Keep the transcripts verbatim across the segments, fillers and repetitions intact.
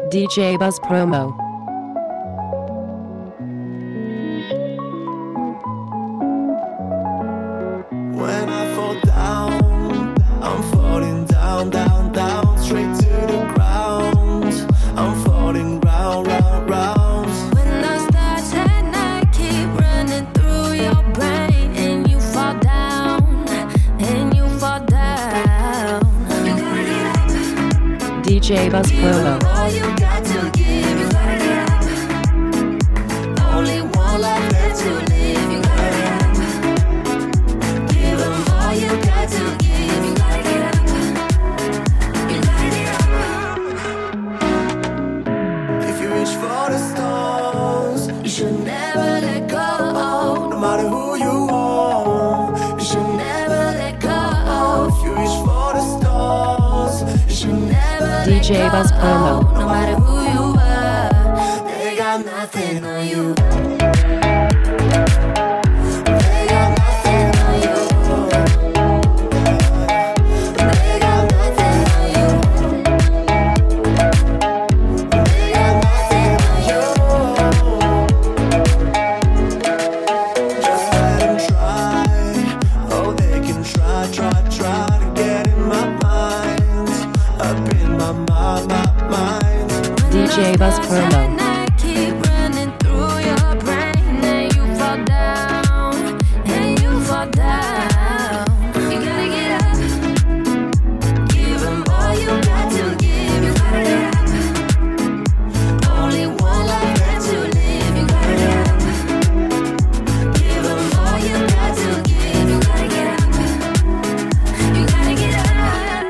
D J Buzz Promo. When I fall down, I'm falling down, down, down, straight to the ground. I'm falling round, round, round. When the stars at night keep running through your brain, and you fall down, and you fall down. D J Buzz Promo. All you got to give, you gotta get up. Only one life left to live, you gotta get up. Give 'em all you got to give, you gotta get up. You gotta get up. If you reach for the stars, You should never let go. no matter who you are, You should never let go. if you reach for the stars, you should Never D J let Buzz go. Promo. No matter who you are, they got nothing on you. They got nothing on you. They got nothing on you. They got nothing on you. just let them try. Oh, they can try, try, try to get in my mind, up in my mind, my mind. D J Buzz Promo. Keep running through your brain, and you fall down, and you fall down. You gotta get up. Give 'em all you got to give. You gotta get up. Only one life left to live. You gotta get up. Give 'em all you got to give. You gotta get up. You gotta get up.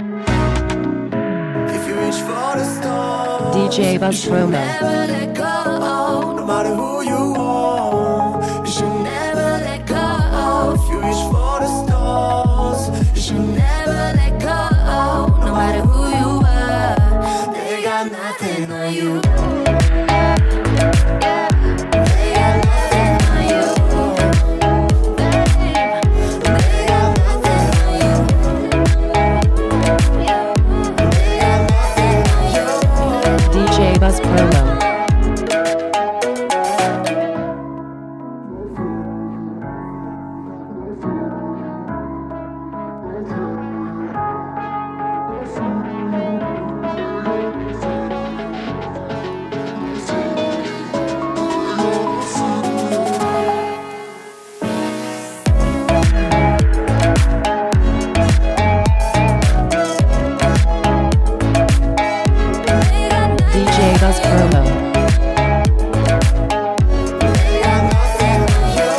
If you reach for the stars, D J Buzz Promo. Never let go. no matter who you are, you should Never let go. if you reach for the stars, you should Never let go. No matter who you are, they got nothing on you. They got nothing on you. They got nothing on you. They got nothing on you. D J Buzz Promo. D J Buzz Promo. They got nothing on you.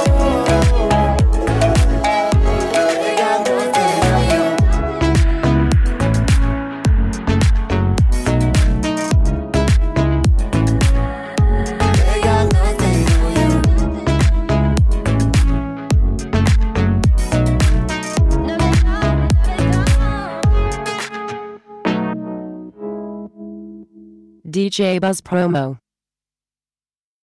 They got nothing on you. They got nothing on you. D J Buzz Promo.